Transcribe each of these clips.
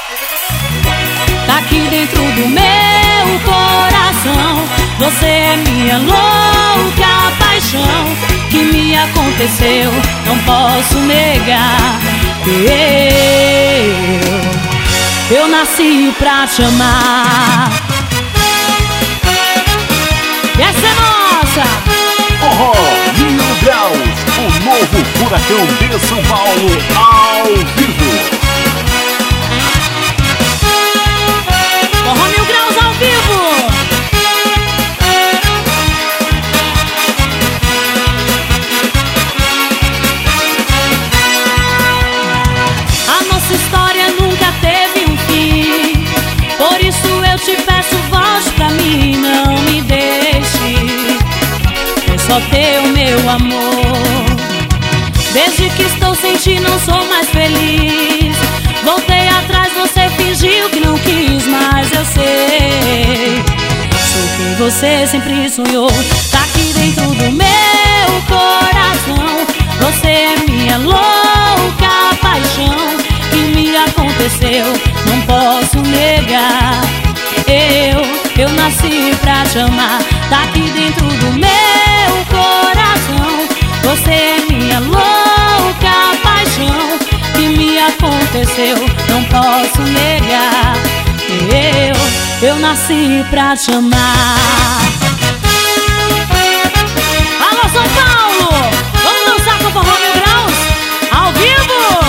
Tá aqui dentro do meu coração. Você é minha louca paixão. Que me aconteceu, não posso negar. Eu nasci pra te amar. E essa é nossa! Forró 1000 Graus, o novo furacão de São Paulo ao vivo. Forró 1000 Graus ao vivo. A nossa história nunca teve um fim. Por isso eu te peço, volte pra mim, não me deixe. É só teu meu amor. Desde que estou sem ti não sou mais feliz. Voltei atrás, você fingiu que não quis, mas eu sei. Sou quem você sempre sonhou. Tá aqui dentro do meu coração. Você é minha louca paixão. Que me aconteceu, não posso negar. Eu nasci pra te amar. Tá aqui dentro do meu coração. Você é minha louca paixão. Que me aconteceu, não posso negar. Eu nasci pra te amar. Alô, São Paulo! Vamos dançar com o Forró 1000 Graus? Ao vivo!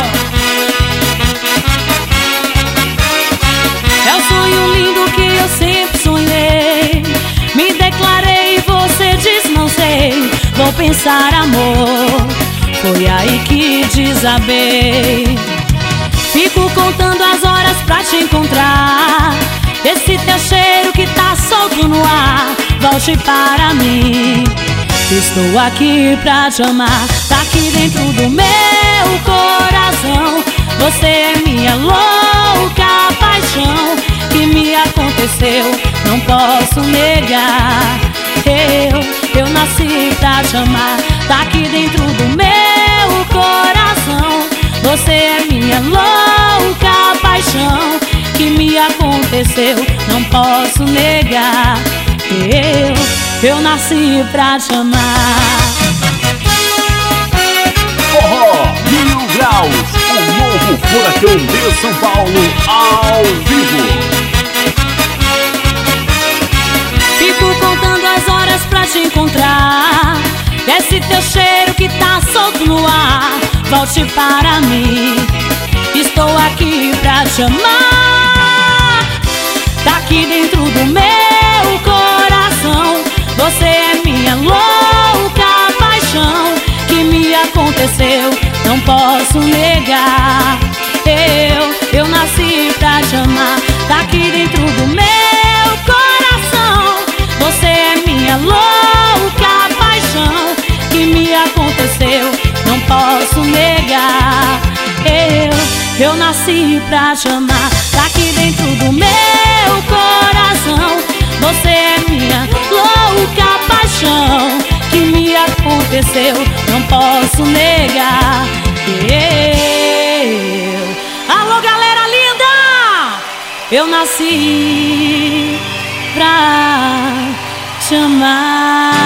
É o sonho lindo que eu sempre sonhei. Me declarei e você diz não sei. Vou pensar amor, foi aí que desabei. Fico contando as horas pra te encontrar. Esse teu cheiro que tá solto no ar, volte para mim. Estou aqui pra te amar. Tá aqui dentro do meu coração. Você é minha louca paixão. Que me aconteceu, não posso negar. Eu nasci pra te amar. Tá aqui dentro do meu coração. Você é minha louca paixão. Que me aconteceu, não posso negar. Eu nasci pra te amar. Forró 1000 Graus, o novo furacão de São Paulo ao vivo. Fico contando as horas pra te encontrar. Esse teu cheiro que tá solto no ar, volte para mim. Estou aqui pra te amar. Tá aqui dentro do meu coração. Você é minha louca paixão. Que me aconteceu, não posso negar. Eu nasci pra te amar. Tá aqui dentro do meu coração. Você é minha louca paixão. Que me aconteceu, não posso negar. Eu nasci pra te amar. Tá aqui dentro do meu coração. Você é minha louca paixão. Que me aconteceu, não posso negar. Alô, galera linda! Eu nasci pra te amar.